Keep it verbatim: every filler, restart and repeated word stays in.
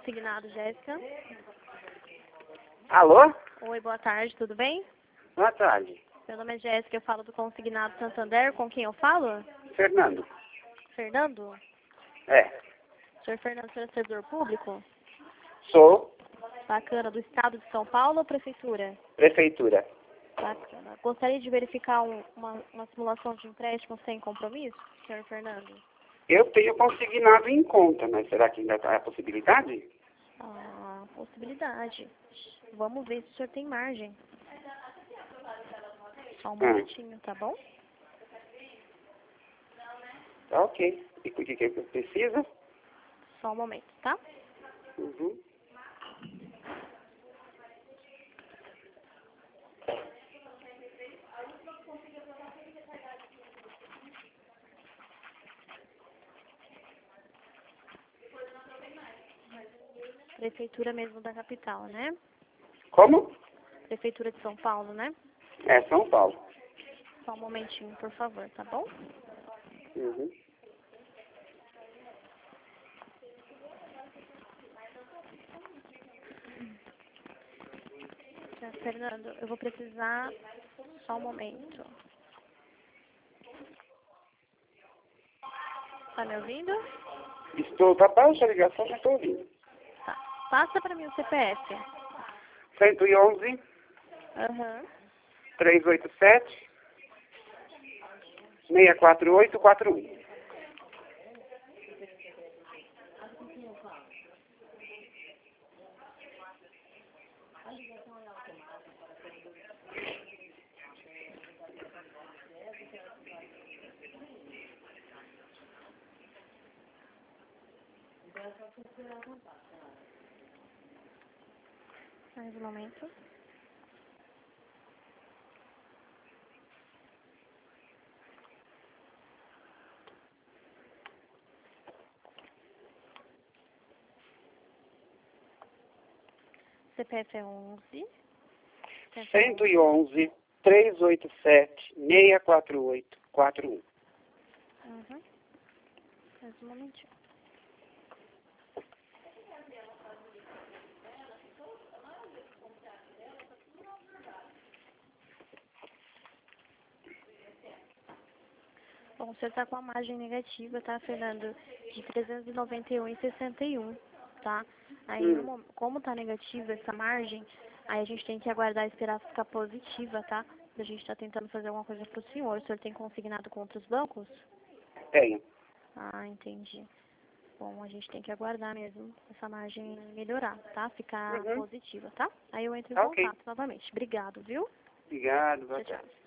consignado, Jéssica. Alô? Oi, boa tarde, tudo bem? Boa tarde. Meu nome é Jéssica, eu falo do consignado Santander. Com quem eu falo? Fernando. Fernando? É. senhor Fernando, senhor é servidor público? Sou. Bacana. Do estado de São Paulo ou prefeitura? Prefeitura. Bacana. Gostaria de verificar um, uma, uma simulação de empréstimo sem compromisso, senhor Fernando? Eu tenho consignado em conta, mas será que ainda está a possibilidade? Ah, possibilidade. Vamos ver se o senhor tem margem. Só um momentinho, tá bom? Tá ok. E o que que eu preciso? Só um momento, tá? Uhum. Prefeitura mesmo da capital, né? Como? Prefeitura de São Paulo, né? É São Paulo. Só um momentinho, por favor, tá bom? Uhum. Senhor Fernando, eu vou precisar só um momento. Tá me ouvindo? Estou, tá baixa a ligação, já estou ouvindo. Tá. Passa pra mim o C P F. cento e onze, Aham. trezentos e oitenta e sete, seis quatro oito quatro um. Mais um momento. C P F é onze. cento e onze, trezentos e oitenta e sete, seis quatro oito quatro um. Uhum. Mais um momentinho. Bom, o senhor está com a margem negativa, tá, Fernando? De trezentos e noventa e um vírgula sessenta e um, tá? Aí, no Hum. mo- como tá negativa essa margem, aí a gente tem que aguardar e esperar ficar positiva, tá? A gente está tentando fazer alguma coisa pro senhor. O senhor tem consignado com outros bancos? Tenho. Ah, entendi. Bom, a gente tem que aguardar mesmo essa margem melhorar, tá? Ficar Uhum. positiva, tá? Aí eu entro em Tá ok. contato novamente. Obrigado, viu? Obrigado, boa Tchau, tarde. tchau.